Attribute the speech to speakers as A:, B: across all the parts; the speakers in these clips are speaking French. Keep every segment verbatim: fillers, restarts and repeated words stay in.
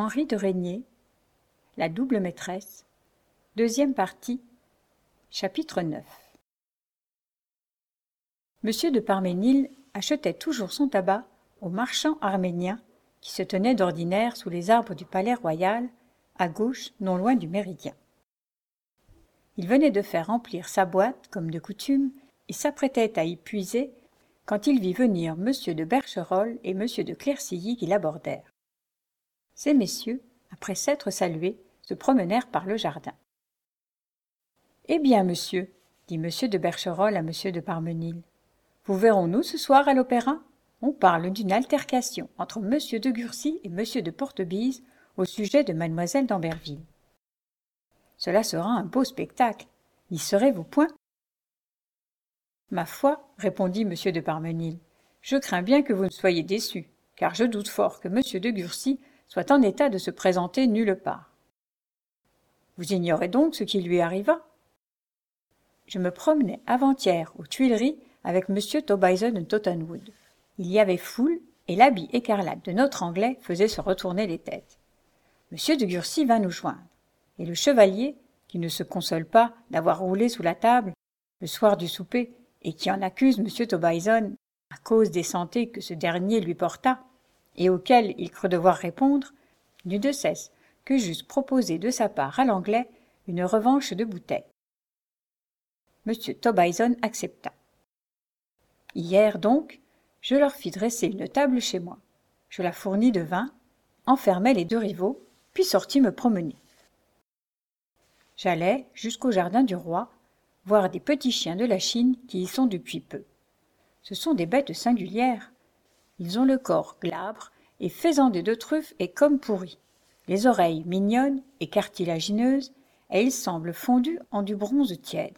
A: Henri de Régnier, La double maîtresse, deuxième partie, chapitre neuf. Monsieur de Parménil achetait toujours son tabac au marchand arménien qui se tenait d'ordinaire sous les arbres du palais royal, à gauche, non loin du méridien. Il venait de faire remplir sa boîte, comme de coutume, et s'apprêtait à y puiser quand il vit venir monsieur de Bercherolles et monsieur de Clercilly qui l'abordèrent. Ces messieurs, après s'être salués, se promenèrent par le jardin. « Eh bien, monsieur, dit monsieur de Bercherolles à monsieur de Parménil, vous verrons-nous ce soir à l'opéra ? On parle d'une altercation entre monsieur de Gurcy et monsieur de Portebise au sujet de mademoiselle d'Amberville. Cela sera un beau spectacle. N'y serez-vous point ? Ma foi, répondit monsieur de Parménil, je crains bien que vous ne soyez déçu, car je doute fort que monsieur de Gurcy soit en état de se présenter nulle part. Vous ignorez donc ce qui lui arriva ? Je me promenais avant-hier aux Tuileries avec monsieur Tobyson de Tottenwood. Il y avait foule, et l'habit écarlate de notre Anglais faisait se retourner les têtes. Monsieur de Gurcy vint nous joindre, et le chevalier, qui ne se console pas d'avoir roulé sous la table le soir du souper, et qui en accuse monsieur Tobyson à cause des santés que ce dernier lui porta, et auxquelles il crut devoir répondre, n'eut de cesse que j'eusse proposé de sa part à l'Anglais une revanche de bouteilles. Monsieur Tobyson accepta. Hier donc, je leur fis dresser une table chez moi. Je la fournis de vin, enfermai les deux rivaux, puis sortis me promener. J'allai jusqu'au jardin du roi, voir des petits chiens de la Chine qui y sont depuis peu. Ce sont des bêtes singulières. Ils ont le corps glabre et faisandé de truffes et comme pourri, les oreilles mignonnes et cartilagineuses, et ils semblent fondus en du bronze tiède.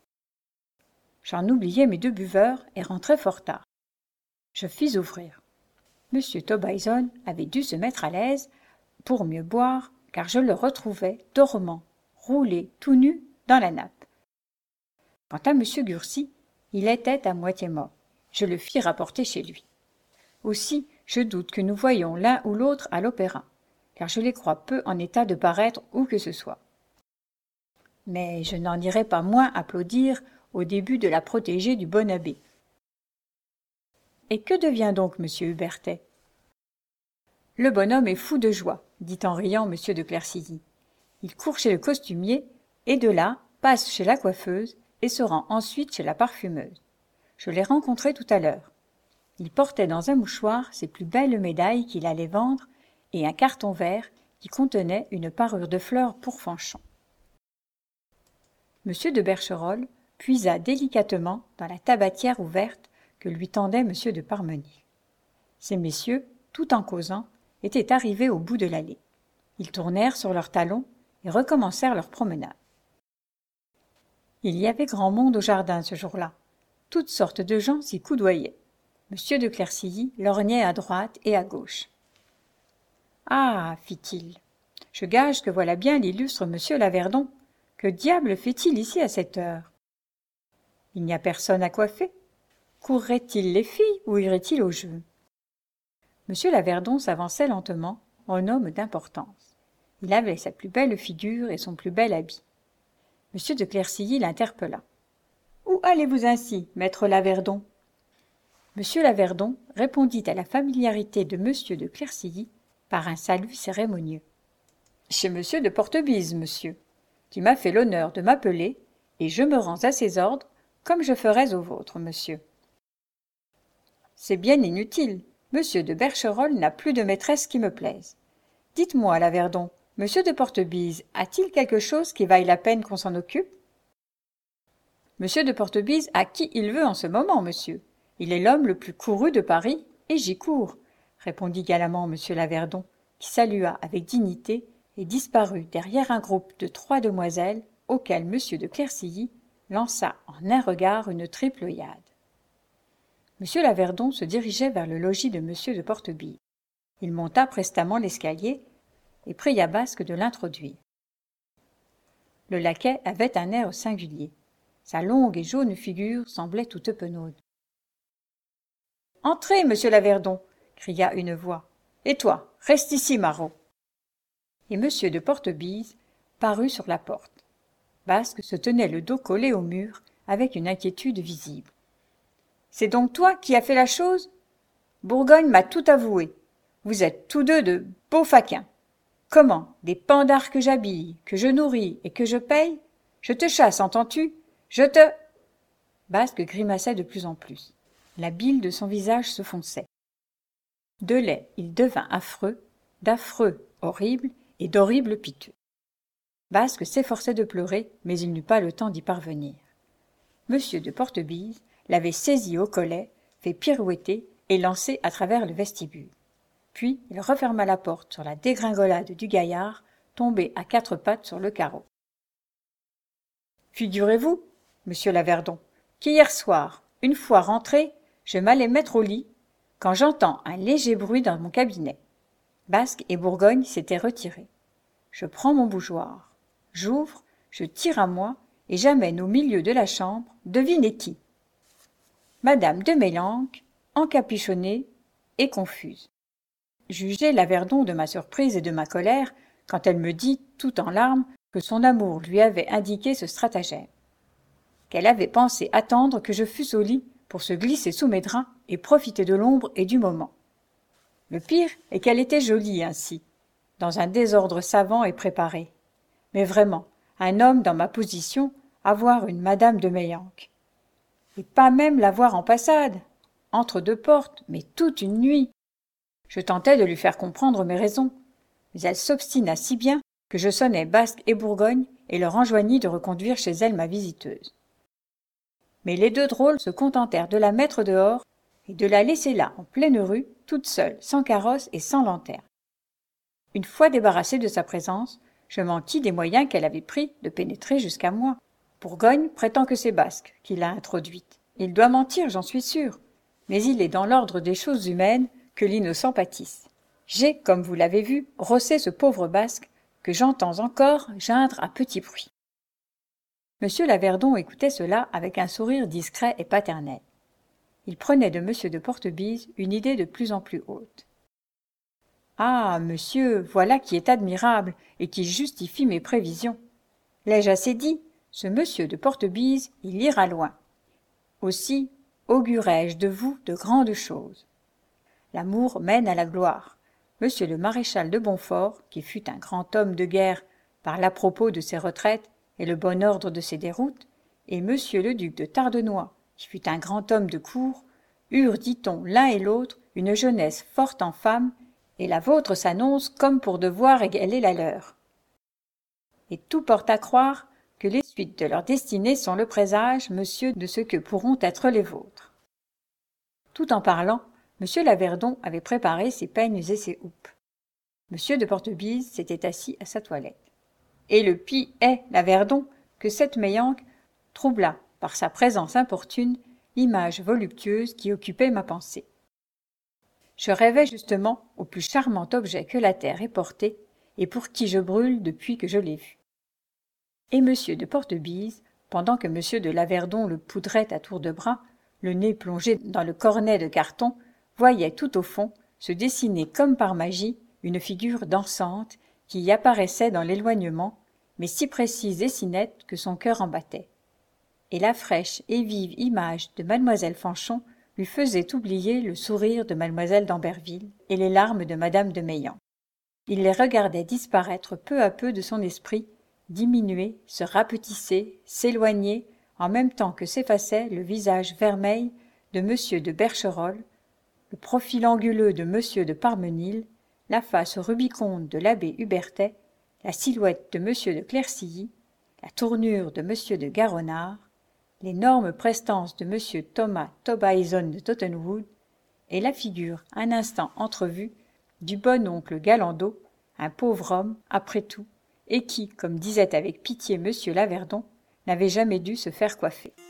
A: J'en oubliai mes deux buveurs et rentrai fort tard. Je fis ouvrir. Monsieur Tobyson avait dû se mettre à l'aise pour mieux boire, car je le retrouvai dormant, roulé tout nu dans la nappe. Quant à monsieur Gurcy, il était à moitié mort. Je le fis rapporter chez lui. Aussi, je doute que nous voyions l'un ou l'autre à l'opéra, car je les crois peu en état de paraître où que ce soit. Mais je n'en irai pas moins applaudir au début de la protégée du bon abbé. Et que devient donc monsieur Hubertet ? Le bonhomme est fou de joie, dit en riant monsieur de Clercilly. Il court chez le costumier, et de là passe chez la coiffeuse, et se rend ensuite chez la parfumeuse. Je l'ai rencontré tout à l'heure. Il portait dans un mouchoir ses plus belles médailles qu'il allait vendre, et un carton vert qui contenait une parure de fleurs pour Fanchon. Monsieur de Bercherolles puisa délicatement dans la tabatière ouverte que lui tendait monsieur de Parménil. Ces messieurs, tout en causant, étaient arrivés au bout de l'allée. Ils tournèrent sur leurs talons et recommencèrent leur promenade. Il y avait grand monde au jardin ce jour-là. Toutes sortes de gens s'y coudoyaient. Monsieur de Clercilly lorgnait à droite et à gauche. « Ah !» fit-il, « je gage que voilà bien l'illustre monsieur Laverdon. Que diable fait-il ici à cette heure ? Il n'y a personne à coiffer. Courrait-il les filles ou irait-il au jeu ? » Monsieur Laverdon s'avançait lentement, en homme d'importance. Il avait sa plus belle figure et son plus bel habit. Monsieur de Clercilly l'interpella. « Où allez-vous ainsi, maître Laverdon ?» Monsieur Laverdon répondit à la familiarité de monsieur de Clercilly par un salut cérémonieux. « Chez monsieur de Portebise, monsieur, qui m'a fait l'honneur de m'appeler, et je me rends à ses ordres, comme je ferais aux vôtres, monsieur. »« C'est bien inutile. Monsieur de Bercherolles n'a plus de maîtresse qui me plaise. Dites-moi, Laverdon, monsieur de Portebise a-t-il quelque chose qui vaille la peine qu'on s'en occupe ? » Monsieur de Portebise a qui il veut en ce moment, monsieur. Il est l'homme le plus couru de Paris, et j'y cours, répondit galamment monsieur Laverdon, qui salua avec dignité et disparut derrière un groupe de trois demoiselles auxquelles monsieur de Clercilly lança en un regard une triple œillade. Monsieur Laverdon se dirigeait vers le logis de monsieur de Portebise. Il monta prestement l'escalier et pria Basque de l'introduire. Le laquais avait un air singulier. Sa longue et jaune figure semblait toute penaude. « Entrez, monsieur Laverdon !» cria une voix. « Et toi, reste ici, Marot !» et M. de Portebise parut sur la porte. Basque se tenait le dos collé au mur, avec une inquiétude visible. « C'est donc toi qui as fait la chose ? Bourgogne m'a tout avoué. Vous êtes tous deux de beaux faquins. Comment, des pandards que j'habille, que je nourris et que je paye ? Je te chasse, entends-tu ? Je te… » Basque grimaçait de plus en plus. La bile de son visage se fonçait. De laid, il devint affreux, d'affreux horrible et d'horrible piteux. Basque s'efforçait de pleurer, mais il n'eut pas le temps d'y parvenir. Monsieur de Portebise l'avait saisi au collet, fait pirouetter et lancé à travers le vestibule. Puis il referma la porte sur la dégringolade du gaillard, tombé à quatre pattes sur le carreau. Figurez-vous, monsieur Laverdon, qu'hier soir, une fois rentré, je m'allais mettre au lit, quand j'entends un léger bruit dans mon cabinet. Basque et Bourgogne s'étaient retirés. Je prends mon bougeoir, j'ouvre, je tire à moi, et j'amène au milieu de la chambre, devinez qui ? Madame de Mélenc, encapuchonnée et confuse. Jugez Laverdon de ma surprise et de ma colère quand elle me dit, tout en larmes, que son amour lui avait indiqué ce stratagème. Qu'elle avait pensé attendre que je fusse au lit pour se glisser sous mes draps et profiter de l'ombre et du moment. Le pire est qu'elle était jolie ainsi, dans un désordre savant et préparé. Mais vraiment, un homme dans ma position, avoir une madame de Mélenc. Et pas même la voir en passade, entre deux portes, mais toute une nuit. Je tentais de lui faire comprendre mes raisons, mais elle s'obstina si bien que je sonnai Basque et Bourgogne et leur enjoignis de reconduire chez elle ma visiteuse. Mais les deux drôles se contentèrent de la mettre dehors et de la laisser là, en pleine rue, toute seule, sans carrosse et sans lanterne. Une fois débarrassée de sa présence, je m'enquis des moyens qu'elle avait pris de pénétrer jusqu'à moi. Bourgogne prétend que c'est Basque qui l'a introduite. Il doit mentir, j'en suis sûre, mais il est dans l'ordre des choses humaines que l'innocent pâtisse. J'ai, comme vous l'avez vu, rossé ce pauvre Basque que j'entends encore geindre à petit bruit. Monsieur Laverdon écoutait cela avec un sourire discret et paternel. Il prenait de Monsieur de Portebise une idée de plus en plus haute. « Ah, monsieur, voilà qui est admirable et qui justifie mes prévisions. L'ai-je assez dit ? Ce Monsieur de Portebise, il ira loin. Aussi, augurai-je de vous de grandes choses. L'amour mène à la gloire. Monsieur le maréchal de Bonfort, qui fut un grand homme de guerre par l'à-propos de ses retraites et le bon ordre de ses déroutes, et monsieur le duc de Tardenois, qui fut un grand homme de cour, eurent, dit-on, l'un et l'autre une jeunesse forte en femme, et la vôtre s'annonce comme pour devoir égaler la leur. Et tout porte à croire que les suites de leur destinée sont le présage, monsieur, de ce que pourront être les vôtres. » Tout en parlant, monsieur Laverdon avait préparé ses peignes et ses houppes. Monsieur de Portebise s'était assis à sa toilette. Et le pis est, Laverdon, que cette Mélenc troubla, par sa présence importune, l'image voluptueuse qui occupait ma pensée. Je rêvais justement au plus charmant objet que la terre ait porté, et pour qui je brûle depuis que je l'ai vu. Et monsieur de Portebise, pendant que monsieur de Laverdon le poudrait à tour de bras, le nez plongé dans le cornet de carton, voyait tout au fond se dessiner comme par magie une figure dansante qui y apparaissait dans l'éloignement, mais si précise et si nette que son cœur en battait. Et la fraîche et vive image de mademoiselle Fanchon lui faisait oublier le sourire de mademoiselle d'Amberville et les larmes de madame de Meilhan. Il les regardait disparaître peu à peu de son esprit, diminuer, se rapetisser, s'éloigner, en même temps que s'effaçait le visage vermeil de monsieur de Bercherolles, le profil anguleux de monsieur de Parmenil, la face rubiconde de l'abbé Hubertet, la silhouette de monsieur de Clercilly, la tournure de monsieur de Garonard, l'énorme prestance de monsieur Thomas Tobhuysen de Tottenwood, et la figure, un instant entrevue, du bon oncle Galandot, un pauvre homme, après tout, et qui, comme disait avec pitié monsieur Laverdon, n'avait jamais dû se faire coiffer.